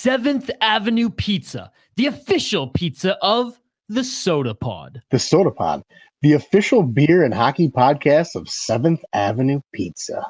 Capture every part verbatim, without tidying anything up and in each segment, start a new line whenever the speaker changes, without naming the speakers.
seventh Avenue Pizza, the official pizza of the Soda Pod.
The Soda Pod, the official beer and hockey podcast of seventh Avenue Pizza.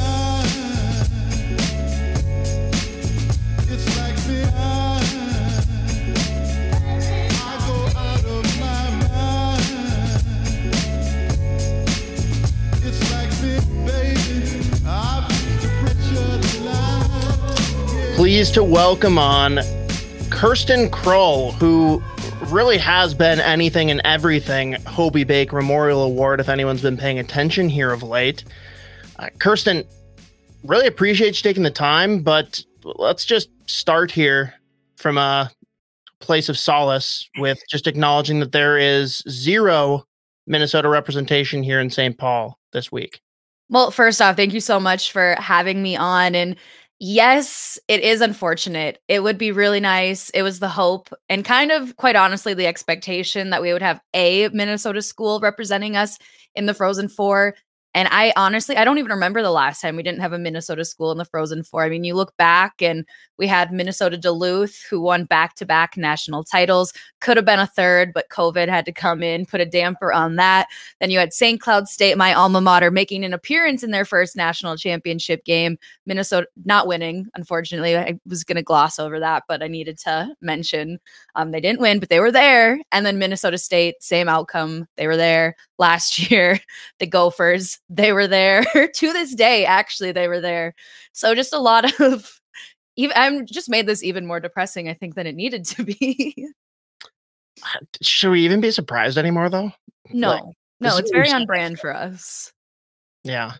Pleased to welcome on Kirsten Kroll, who really has been anything and everything Hobey Baker Memorial Award, if anyone's been paying attention here of late. Uh, Kirsten, really appreciate you taking the time, but let's just start here from a place of solace with just acknowledging that there is zero Minnesota representation here in Saint Paul this week.
Well, first off, thank you so much for having me on. And yes, it is unfortunate. It would be really nice. It was the hope and kind of, quite honestly, the expectation that we would have a Minnesota school representing us in the Frozen Four. And I honestly, I don't even remember the last time we didn't have a Minnesota school in the Frozen Four. I mean, you look back and we had Minnesota Duluth, who won back-to-back national titles. Could have been a third, but COVID had to come in, put a damper on that. Then you had Saint Cloud State, my alma mater, making an appearance in their first national championship game. Minnesota not winning, unfortunately. I was going to gloss over that, but I needed to mention um, they didn't win, but they were there. And then Minnesota State, same outcome. They were there last year. The Gophers, they were there. To this day, actually, they were there. So just a lot of, even I'm just made this even more depressing, I think, than it needed to be.
Should we even be surprised anymore, though?
No,
like,
no, it's very on brand for us.
Yeah.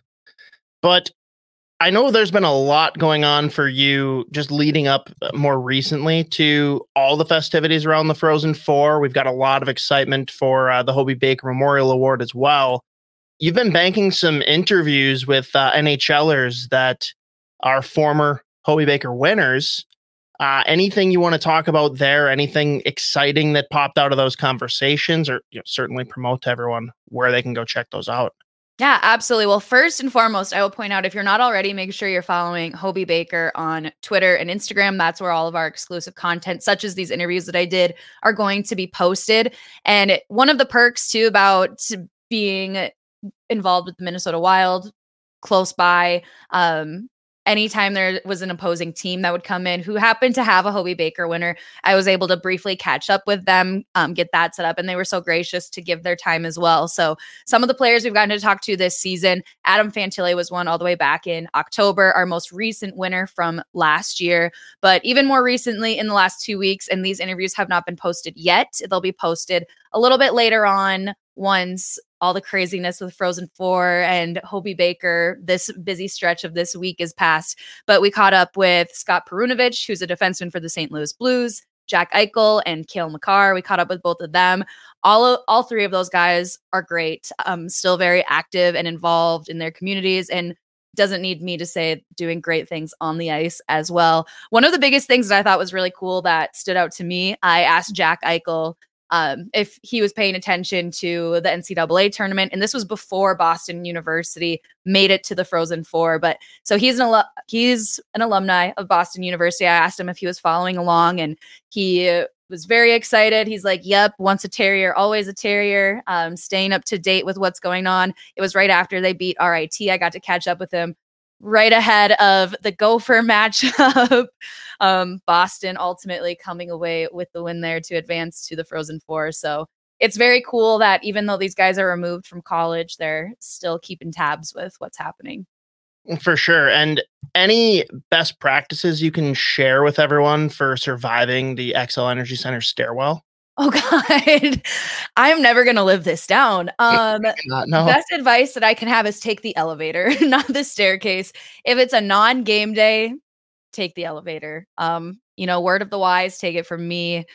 But I know there's been a lot going on for you just leading up more recently to all the festivities around the Frozen Four. We've got a lot of excitement for uh, the Hobey Baker Memorial Award as well. You've been banking some interviews with uh, NHLers that are former Hobey Baker winners. Uh, anything you want to talk about there? Anything exciting that popped out of those conversations, or you know, certainly promote to everyone where they can go check those out?
Yeah, absolutely. Well, first and foremost, I will point out, if you're not already, make sure you're following Hobey Baker on Twitter and Instagram. That's where all of our exclusive content, such as these interviews that I did, are going to be posted. And one of the perks, too, about being involved with the Minnesota Wild, close by, um, anytime there was an opposing team that would come in who happened to have a Hobey Baker winner, I was able to briefly catch up with them, um, get that set up, and they were so gracious to give their time as well. So some of the players we've gotten to talk to this season, Adam Fantilli was one all the way back in October, our most recent winner from last year. But even more recently, in the last two weeks, and these interviews have not been posted yet, they'll be posted a little bit later on once all the craziness with Frozen Four and Hobey Baker, this busy stretch of this week is past. But we caught up with Scott Perunovich, who's a defenseman for the Saint Louis Blues, Jack Eichel, and Cale Makar. We caught up with both of them. All of, all three of those guys are great, um, still very active and involved in their communities, and doesn't need me to say doing great things on the ice as well. One of the biggest things that I thought was really cool that stood out to me, I asked Jack Eichel Um, if he was paying attention to the N C double A tournament, and this was before Boston University made it to the Frozen Four. But so he's an al- he's an alumni of Boston University. I asked him if he was following along, and he was very excited. He's like, "Yep, once a Terrier, always a Terrier." Um, staying up to date with what's going on. It was right after they beat R I T. I got to catch up with him right ahead of the Gopher matchup. um, Boston ultimately coming away with the win there to advance to the Frozen Four. So it's very cool that even though these guys are removed from college, they're still keeping tabs with what's happening.
For sure. And any best practices you can share with everyone for surviving the Xcel Energy Center stairwell?
Oh God, I'm never going to live this down. Um,
Not, no.
Best advice that I can have is take the elevator, not the staircase. If it's a non-game day, take the elevator. Um, you know, word of the wise, take it from me.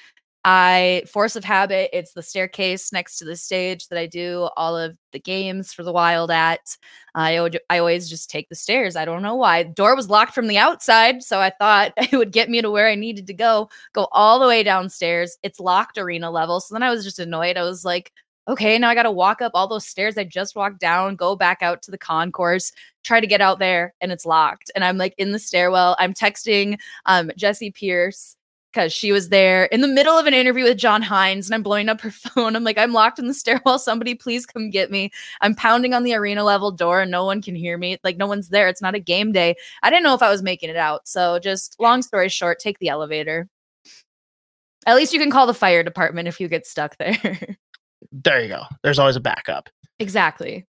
I force of habit, it's the staircase next to the stage that I do all of the games for the Wild at. I, would, I always just take the stairs. I don't know why. The door was locked from the outside, so I thought it would get me to where I needed to go. Go all the way downstairs. It's locked arena level. So then I was just annoyed. I was like, okay, now I got to walk up all those stairs I just walked down, go back out to the concourse, try to get out there, and it's locked. And I'm like in the stairwell. I'm texting um, Jesse Pierce because she was there in the middle of an interview with John Hines, and I'm blowing up her phone. I'm like, I'm locked in the stairwell. Somebody please come get me. I'm pounding on the arena level door and no one can hear me. Like, no one's there. It's not a game day. I didn't know if I was making it out. So just long story short, take the elevator. At least you can call the fire department if you get stuck there.
There you go. There's always a backup.
Exactly.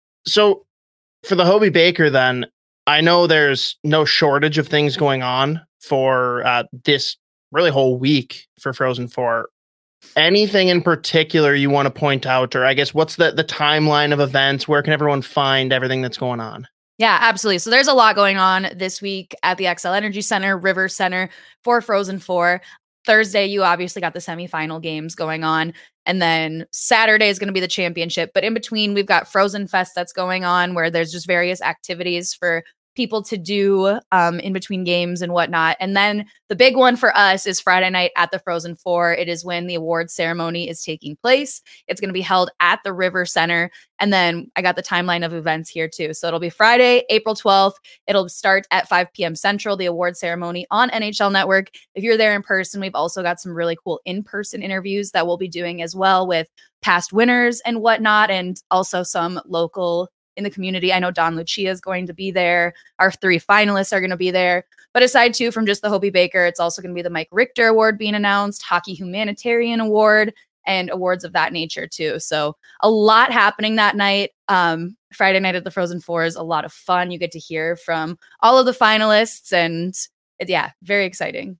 So for the Hobey Baker, then, I know there's no shortage of things going on for uh, this really whole week for Frozen Four. Anything in particular you want to point out, or I guess what's the, the timeline of events? Where can everyone find everything that's going on?
Yeah, absolutely. So there's a lot going on this week at the Xcel Energy Center, River Center for Frozen Four. Thursday, you obviously got the semifinal games going on. And then Saturday is going to be the championship. But in between, we've got Frozen Fest that's going on where there's just various activities for people to do um, in between games and whatnot. And then the big one for us is Friday night at the Frozen Four. It is when the awards ceremony is taking place. It's going to be held at the River Center. And then I got the timeline of events here too. So it'll be Friday, April twelfth. It'll start at five p.m. Central, the award ceremony on N H L Network. If you're there in person, we've also got some really cool in-person interviews that we'll be doing as well with past winners and whatnot, and also some local in the community. I know Don Lucia is going to be there. Our three finalists are going to be there. But aside too from just the Hobey Baker, it's also going to be the Mike Richter Award being announced, Hockey Humanitarian Award, and awards of that nature too. So a lot happening that night. Um, Friday night at the Frozen Four is a lot of fun. You get to hear from all of the finalists, and it, yeah, very exciting.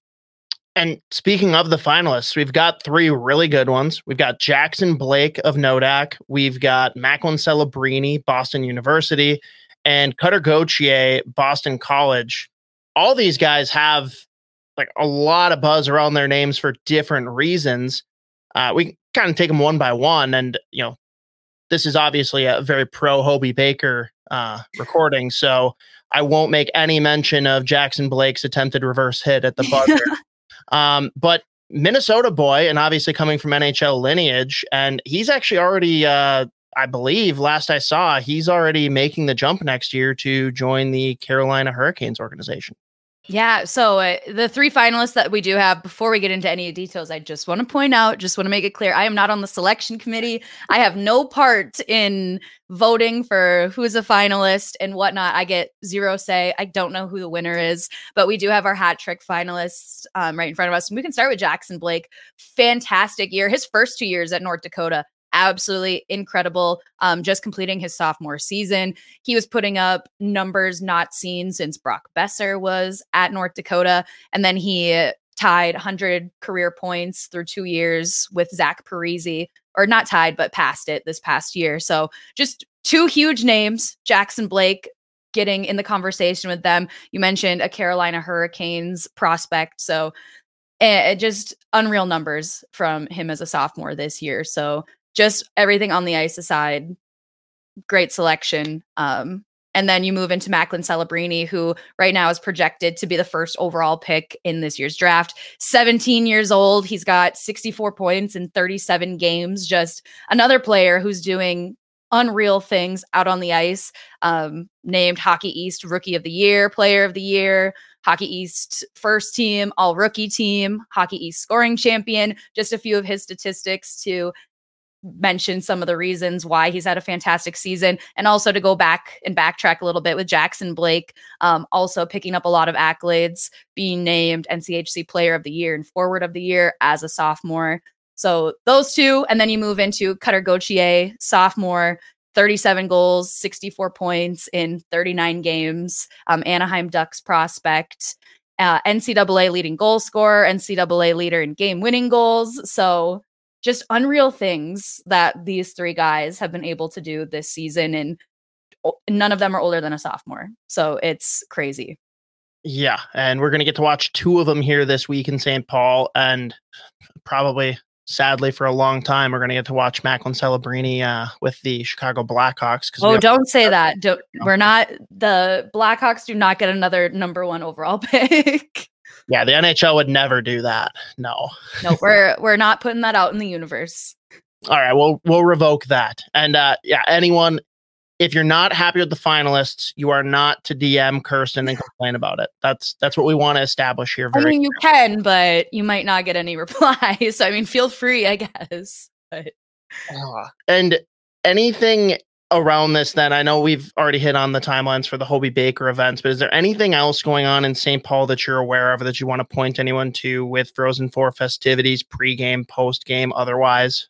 And speaking of the finalists, we've got three really good ones. We've got Jackson Blake of Nodak. We've got Macklin Celebrini, Boston University, and Cutter Gauthier, Boston College. All these guys have like a lot of buzz around their names for different reasons. Uh, we kind of take them one by one. And, you know, this is obviously a very pro Hobey Baker uh, recording. So I won't make any mention of Jackson Blake's attempted reverse hit at the buzzer. Um, but Minnesota boy, and obviously coming from N H L lineage, and he's actually already, uh, I believe, last I saw, he's already making the jump next year to join the Carolina Hurricanes organization.
Yeah, so uh, the three finalists that we do have, before we get into any details, I just want to point out, just want to make it clear, I am not on the selection committee. I have no part in voting for who's a finalist and whatnot. I get zero say. I don't know who the winner is, but we do have our hat trick finalists um, right in front of us. And we can start with Jackson Blake. Fantastic year. His first two years at North Dakota, absolutely incredible. Um, just completing his sophomore season. He was putting up numbers not seen since Brock Besser was at North Dakota. And then he tied one hundred career points through two years with Zach Parise, or not tied, but passed it this past year. So just two huge names, Jackson Blake getting in the conversation with them. You mentioned a Carolina Hurricanes prospect. So uh, just unreal numbers from him as a sophomore this year. So just everything on the ice aside, great selection. Um, and then you move into Macklin Celebrini, who right now is projected to be the first overall pick in this year's draft. seventeen years old. He's got sixty-four points in thirty-seven games. Just another player who's doing unreal things out on the ice. Um, named Hockey East Rookie of the Year, Player of the Year, Hockey East First Team, All Rookie Team, Hockey East Scoring Champion. Just a few of his statistics to mention some of the reasons why he's had a fantastic season, and also to go back and backtrack a little bit with Jackson Blake, um, also picking up a lot of accolades, being named N C H C Player of the Year and Forward of the Year as a sophomore. So those two, and then you move into Cutter Gauthier, sophomore, thirty-seven goals, sixty-four points in thirty-nine games, um, Anaheim Ducks prospect, uh, N C double A leading goal scorer, N C double A leader in game winning goals. So just unreal things that these three guys have been able to do this season, and none of them are older than a sophomore. So it's crazy.
Yeah, and we're going to get to watch two of them here this week in Saint Paul, and probably, sadly, for a long time, we're going to get to watch Macklin Celebrini uh, with the Chicago Blackhawks.
Oh, don't say that. Don't, we're not, the Blackhawks do not get another number one overall pick.
Yeah, the N H L would never do that. No.
No, we're we're not putting that out in the universe.
All right, we'll we'll revoke that. And uh, yeah, anyone, if you're not happy with the finalists, you are not to D M Kirsten and complain about it. That's that's what we want to establish here.
I
Very
mean, you can, but you might not get any replies. So I mean, feel free, I guess. But
Uh, and anything around this, then I know we've already hit on the timelines for the Hobey Baker events, but is there anything else going on in Saint Paul that you're aware of that you want to point anyone to with Frozen Four festivities, pregame, postgame, otherwise?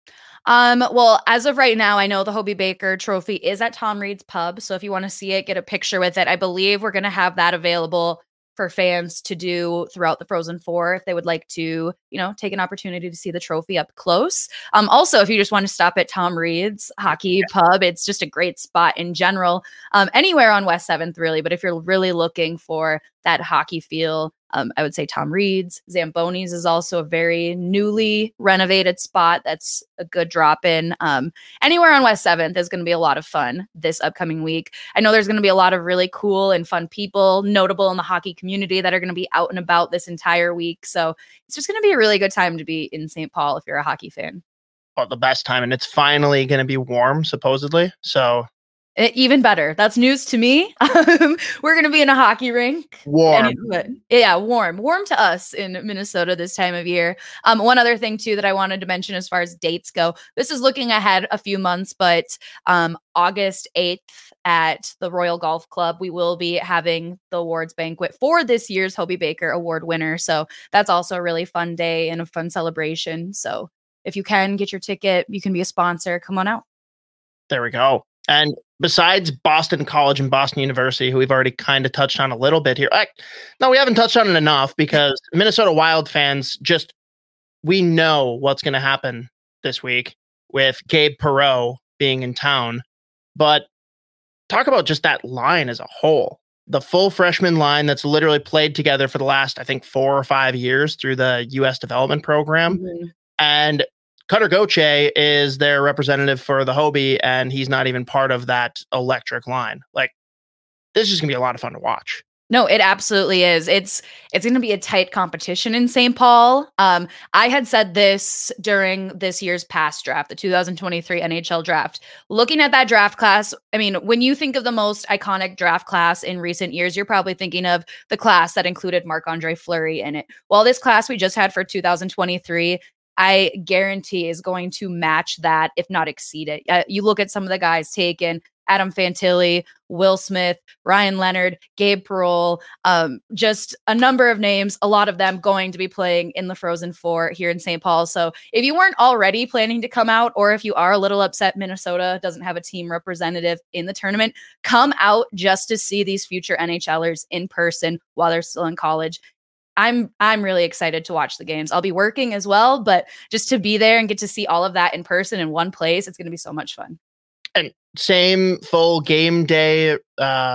Um, well, as of right now, I know the Hobey Baker trophy is at Tom Reed's Pub. So if you want to see it, get a picture with it. I believe we're going to have that available for fans to do throughout the Frozen Four if they would like to, you know, take an opportunity to see the trophy up close. Um, also, if you just want to stop at Tom Reed's Hockey Pub, it's just a great spot in general, um, anywhere on West seventh, really. But if you're really looking for that hockey feel, um, I would say Tom Reed's. Zamboni's is also a very newly renovated spot that's a good drop in. Um, anywhere on West seventh is going to be a lot of fun this upcoming week. I know there's going to be a lot of really cool and fun people, notable in the hockey community, that are going to be out and about this entire week. So it's just going to be a really good time to be in Saint Paul if you're a hockey fan.
Oh, the best time. And it's finally going to be warm, supposedly. So
It, even better. That's news to me. Um, we're going to be in a hockey rink.
warm.
And it- but- yeah, warm. Warm to us in Minnesota this time of year. Um, one other thing, too, that I wanted to mention as far as dates go. This is looking ahead a few months, but um, August eighth at the Royal Golf Club, we will be having the awards banquet for this year's Hobey Baker Award winner. So that's also a really fun day and a fun celebration. So if you can get your ticket, you can be a sponsor. Come on out.
There we go. And besides Boston College and Boston University, who we've already kind of touched on a little bit here. I, no, we haven't touched on it enough because Minnesota Wild fans just, we know what's going to happen this week with Gabe Perreault being in town. But talk about just that line as a whole. The full freshman line that's literally played together for the last, I think, four or five years through the U S development program.
Mm-hmm.
And Cutter Gauthier is their representative for the Hobey, and he's not even part of that electric line. Like, this is just gonna be a lot of fun to watch.
No, it absolutely is. It's it's going to be a tight competition in Saint Paul. Um, I had said this during this year's past draft, the two thousand twenty-three N H L draft. Looking at that draft class, I mean, when you think of the most iconic draft class in recent years, you're probably thinking of the class that included Marc-Andre Fleury in it. Well, this class we just had for two thousand twenty-three, I guarantee is going to match that, if not exceed it. Uh, you look at some of the guys taken: Adam Fantilli, Will Smith, Ryan Leonard, Gabe Perreault, um, just a number of names, a lot of them going to be playing in the Frozen Four here in Saint Paul. So if you weren't already planning to come out, or if you are a little upset Minnesota doesn't have a team representative in the tournament, come out just to see these future NHLers in person while they're still in college. I'm I'm really excited to watch the games. I'll be working as well, but just to be there and get to see all of that in person in one place, it's going to be so much fun.
And same full game day uh,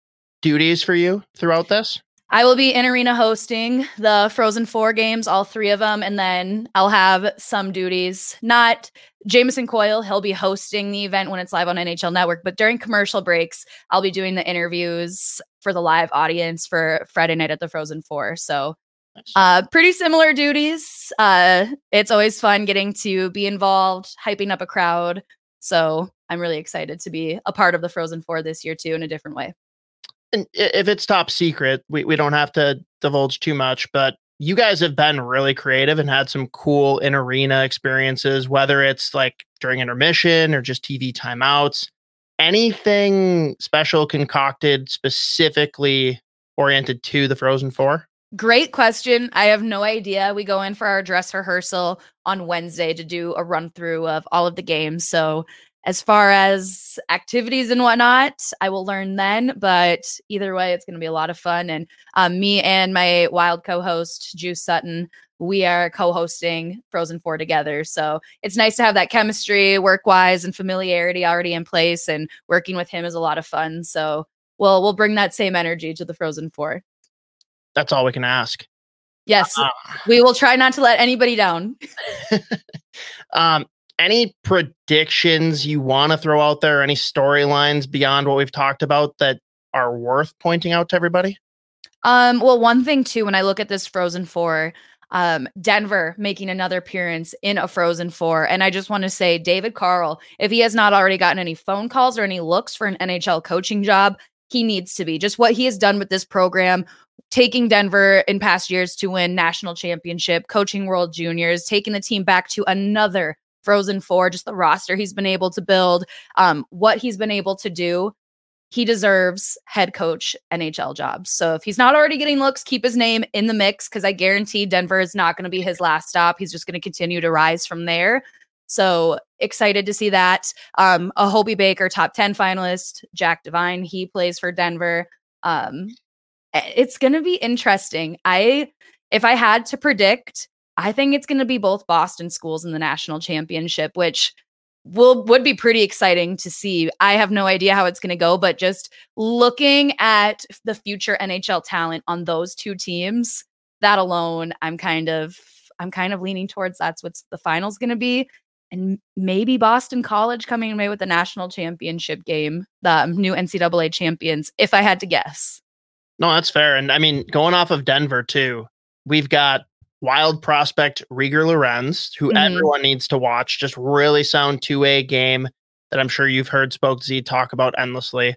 duties for you throughout this?
I will be in arena hosting the Frozen Four games, all three of them, and then I'll have some duties. Not Jameson Coyle, he'll be hosting the event when it's live on N H L Network, but during commercial breaks, I'll be doing the interviews for the live audience for Friday night at the Frozen Four. So uh, pretty similar duties. Uh, it's always fun getting to be involved, hyping up a crowd. So I'm really excited to be a part of the Frozen Four this year too, in a different way.
And if it's top secret, we, we don't have to divulge too much, but you guys have been really creative and had some cool in arena experiences, whether it's like during intermission or just T V timeouts. Anything special concocted specifically oriented to the Frozen Four?
Great question. I have no idea. We go in for our dress rehearsal on Wednesday to do a run through of all of the games. So as far as activities and whatnot, I will learn then. But either way, it's going to be a lot of fun. And um, me and my Wild co-host, Juice Sutton, we are co-hosting Frozen Four together. So it's nice to have that chemistry, work-wise, and familiarity already in place. And working with him is a lot of fun. So we'll we'll bring that same energy to the Frozen Four.
That's all we can ask.
Yes,
Uh,
we will try not to let anybody down.
um, any predictions you want to throw out there? Any storylines beyond what we've talked about that are worth pointing out to everybody?
Um, well, one thing too, when I look at this Frozen Four, Um, Denver making another appearance in a Frozen Four. And I just want to say, David Carl, if he has not already gotten any phone calls or any looks for an N H L coaching job, he needs to be. Just what he has done with this program, taking Denver in past years to win national championship, coaching World Juniors, taking the team back to another Frozen Four, just the roster he's been able to build, um, what he's been able to do. He deserves head coach N H L jobs. So if he's not already getting looks, keep his name in the mix, because I guarantee Denver is not going to be his last stop. He's just going to continue to rise from there. So excited to see that. Um, a Hobey Baker top ten finalist, Jack Devine, he plays for Denver. Um, it's going to be interesting. I, if I had to predict, I think it's going to be both Boston schools in the national championship, which will would be pretty exciting to see. I have no idea how it's going to go, but just looking at the future N H L talent on those two teams, that alone, I'm kind of I'm kind of leaning towards that's what the final's going to be. And maybe Boston College coming away with the national championship game, the new N C double A champions, if I had to guess.
No, that's fair. And I mean, going off of Denver too, we've got wild prospect Rieger Lorenz, who mm-hmm. everyone needs to watch. Just really sound two-way game that I'm sure you've heard Spoke Z talk about endlessly.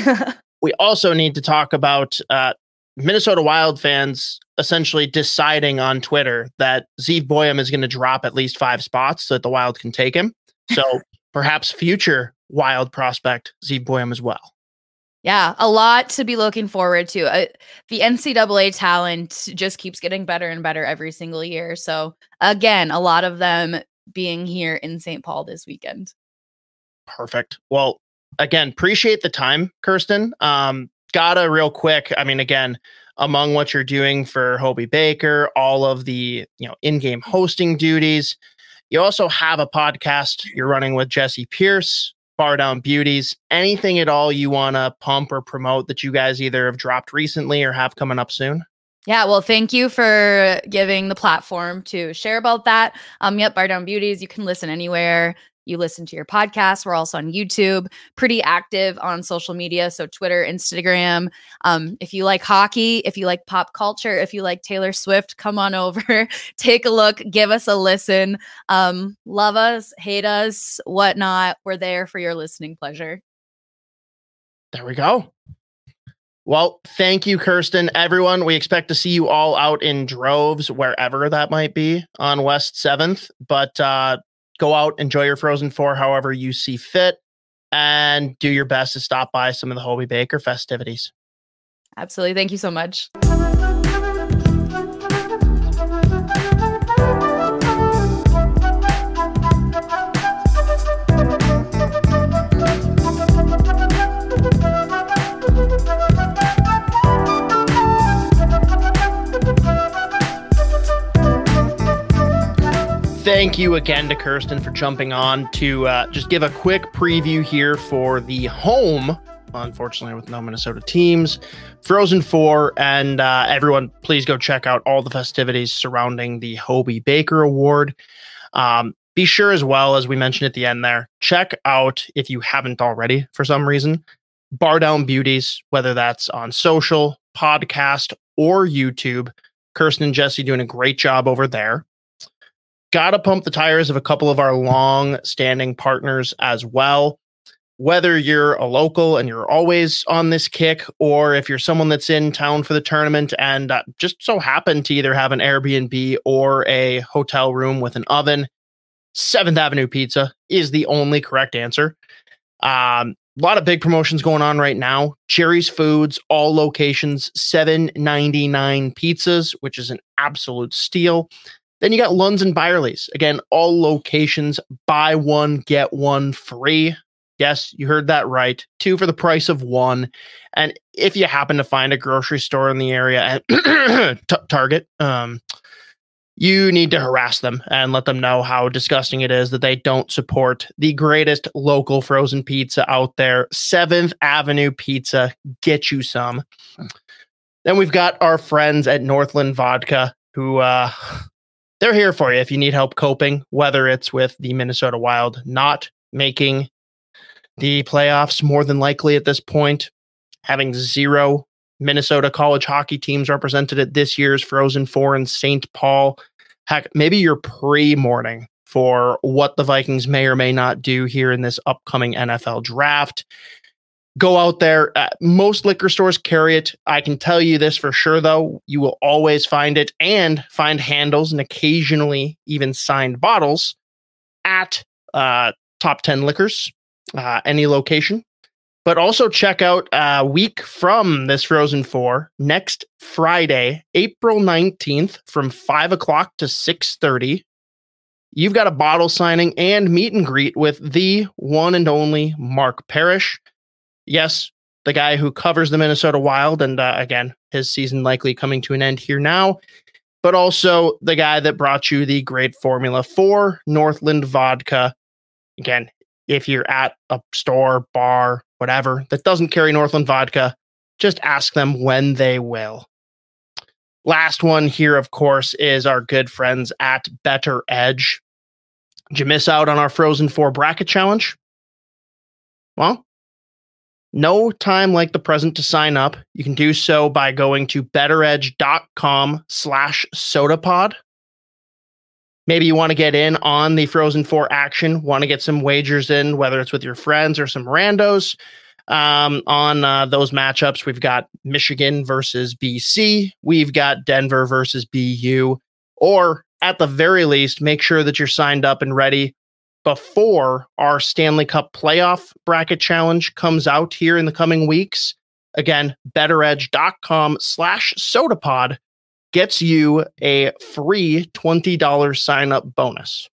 We also need to talk about uh, Minnesota Wild fans essentially deciding on Twitter that Zeev Boyum is going to drop at least five spots so that the Wild can take him. So perhaps future Wild prospect Zeev Boyum as well.
Yeah, a lot to be looking forward to. Uh, the N C double A talent just keeps getting better and better every single year. So again, a lot of them being here in Saint Paul this weekend.
Perfect. Well, again, appreciate the time, Kirsten. Um, gotta real quick. I mean, again, among what you're doing for Hobey Baker, all of the, you know, in-game hosting duties, you also have a podcast you're running with Jesse Pierce, Bar Down Beauties. Anything at all you want to pump or promote that you guys either have dropped recently or have coming up soon?
Yeah, well, thank you for giving the platform to share about that. Um, yep, Bar Down Beauties, you can listen anywhere you listen to your podcast. We're also on YouTube, pretty active on social media. So Twitter, Instagram. Um, if you like hockey, if you like pop culture, if you like Taylor Swift, come on over, take a look, give us a listen. Um, love us, hate us, whatnot. We're there for your listening pleasure.
There we go. Well, thank you, Kirsten. Everyone, we expect to see you all out in droves, wherever that might be on West seventh. But uh, go out, enjoy your Frozen Four however you see fit, and do your best to stop by some of the Hobey Baker festivities.
Absolutely. Thank you so much.
Thank you again to Kirsten for jumping on to uh, just give a quick preview here for the home, unfortunately with no Minnesota teams, Frozen Four. And uh, everyone, please go check out all the festivities surrounding the Hobey Baker Award. Um, be sure as well, as we mentioned at the end there, check out, if you haven't already for some reason, Bar Down Beauties, whether that's on social, podcast, or YouTube. Kirsten and Jesse doing a great job over there. Gotta pump the tires of a couple of our long-standing partners as well. Whether you're a local and you're always on this kick, or if you're someone that's in town for the tournament and uh, just so happen to either have an Airbnb or a hotel room with an oven, seventh Avenue Pizza is the only correct answer. Um, a lot of big promotions going on right now. Cherry's Foods, all locations, seven ninety-nine pizzas, which is an absolute steal. Then you got Lunds and Byerly's. Again, all locations, buy one, get one free. Yes, you heard that right. Two for the price of one. And if you happen to find a grocery store in the area, and t- Target, um, you need to harass them and let them know how disgusting it is that they don't support the greatest local frozen pizza out there. seventh Avenue Pizza. Get you some. Then we've got our friends at Northland Vodka, who... uh they're here for you if you need help coping, whether it's with the Minnesota Wild not making the playoffs more than likely at this point, having zero Minnesota college hockey teams represented at this year's Frozen Four in Saint Paul. Heck, maybe you're pre-morning for what the Vikings may or may not do here in this upcoming N F L draft. Go out there. Uh, most liquor stores carry it. I can tell you this for sure, though. You will always find it and find handles and occasionally even signed bottles at uh, Top ten Liquors, uh, any location. But also check out a week from this Frozen Four, next Friday, April nineteenth, from five o'clock to six thirty. You've got a bottle signing and meet and greet with the one and only Mark Parrish. Yes, the guy who covers the Minnesota Wild, and uh, again, his season likely coming to an end here now, but also the guy that brought you the great formula for Northland Vodka. Again, if you're at a store, bar, whatever, that doesn't carry Northland Vodka, just ask them when they will. Last one here, of course, is our good friends at Better Edge. Did you miss out on our Frozen Four bracket challenge? Well, no time like the present to sign up. You can do so by going to betteredge.com slash sodapod. Maybe you want to get in on the Frozen Four action, want to get some wagers in, whether it's with your friends or some randos. Um, on uh, those matchups, we've got Michigan versus B C. We've got Denver versus B U. Or at the very least, make sure that you're signed up and ready before our Stanley Cup playoff bracket challenge comes out here in the coming weeks. Again, betteredge.com slash sodapod gets you a free twenty dollars sign-up bonus.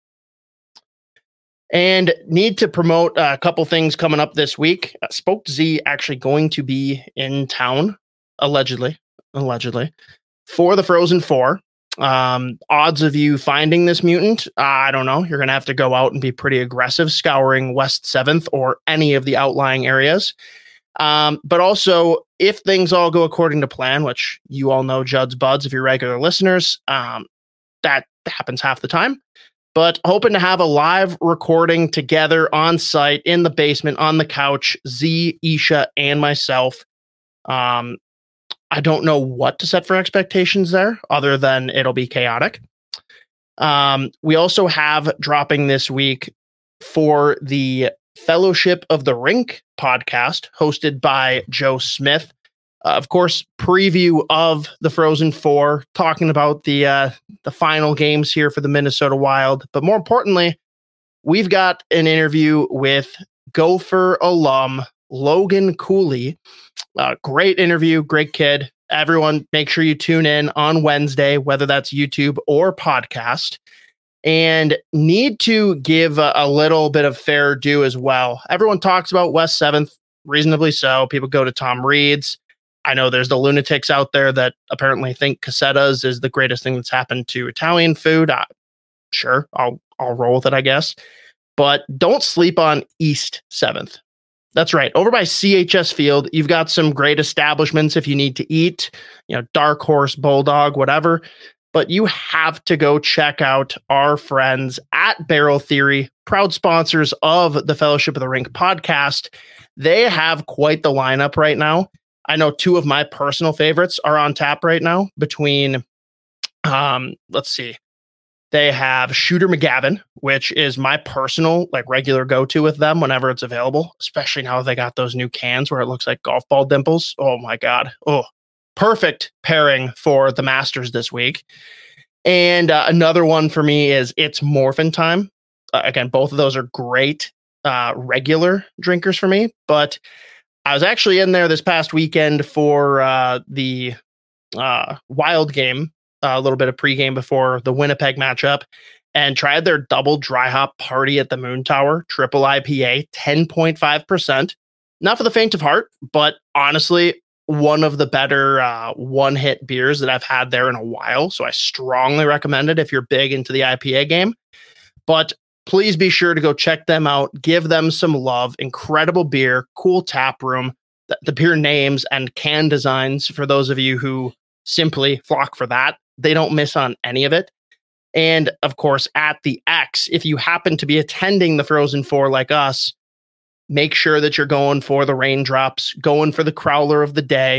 And need to promote a couple things coming up this week. Uh, Spoke Z actually going to be in town, allegedly, allegedly, for the Frozen Four. Um, odds of you finding this mutant, uh, I don't know. You're going to have to go out and be pretty aggressive, scouring West seventh or any of the outlying areas. Um, but also, if things all go according to plan, which you all know Judd's Buds if you're regular listeners, um, that happens half the time. But hoping to have a live recording together on site in the basement on the couch, Z, Isha, and myself. Um, I don't know what to set for expectations there other than it'll be chaotic. Um, we also have dropping this week for the Fellowship of the Rink podcast hosted by Joe Smith. Uh, of course, preview of the Frozen Four, talking about the uh, the final games here for the Minnesota Wild. But more importantly, we've got an interview with Gopher alum Logan Cooley. Uh, great interview, great kid. Everyone, make sure you tune in on Wednesday, whether that's YouTube or podcast. And need to give a, a little bit of fair due as well. Everyone talks about West seventh, reasonably so. People go to Tom Reed's. I know there's the lunatics out there that apparently think Cassetta's is the greatest thing that's happened to Italian food. Uh, sure, I'll I'll roll with it, I guess. But don't sleep on East seventh. That's right. Over by C H S Field, you've got some great establishments if you need to eat, you know, Dark Horse, Bulldog, whatever. But you have to go check out our friends at Barrel Theory, proud sponsors of the Fellowship of the Rink podcast. They have quite the lineup right now. I know two of my personal favorites are on tap right now between, um, let's see, they have Shooter McGavin, which is my personal, like regular go-to with them whenever it's available, especially now they got those new cans where it looks like golf ball dimples. Oh my God. Oh, perfect pairing for the Masters this week. And uh, another one for me is It's Morphin Time. Uh, again, both of those are great uh, regular drinkers for me, but I was actually in there this past weekend for uh, the uh, Wild game, uh, a little bit of pregame before the Winnipeg matchup, and tried their double dry hop party at the Moon Tower, triple I P A, ten point five percent. Not for the faint of heart, but honestly, one of the better uh, one-hit beers that I've had there in a while. So I strongly recommend it if you're big into the I P A game. But please be sure to go check them out. Give them some love. Incredible beer, cool tap room. The, the beer names and can designs, for those of you who simply flock for that, they don't miss on any of it. And of course, at the X, if you happen to be attending the Frozen Four like us, make sure that you're going for the raindrops, going for the crowler of the day.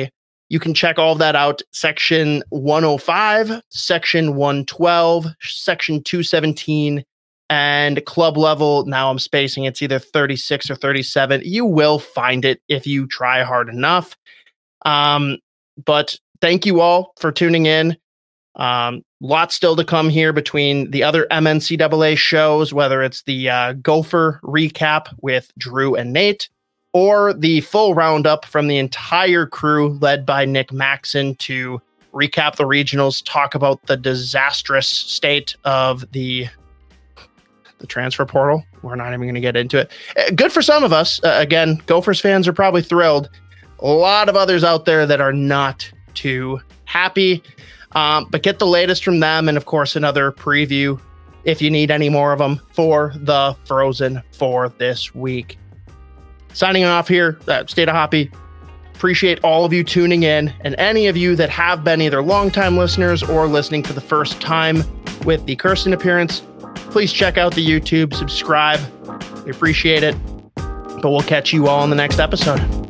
You can check all of that out. Section one oh five, Section one twelve, Section two seventeen, and club level. Now I'm spacing. It's either thirty-six or thirty-seven. You will find it if you try hard enough. Um, but thank you all for tuning in. Um, lots still to come here between the other M N C double A shows, whether it's the uh, Gopher recap with Drew and Nate, or the full roundup from the entire crew led by Nick Maxon to recap the regionals, talk about the disastrous state of the the transfer portal. We're not even going to get into it. Uh, Good for some of us. Uh, again, Gophers fans are probably thrilled. A lot of others out there that are not too happy. Um, but get the latest from them, and of course another preview if you need any more of them for the Frozen Four this week. Signing off here, uh, State of Hoppy. Appreciate all of you tuning in, and any of you that have been either longtime listeners or listening for the first time with the Kirsten appearance, please check out the YouTube, subscribe. We appreciate it. But we'll catch you all in the next episode.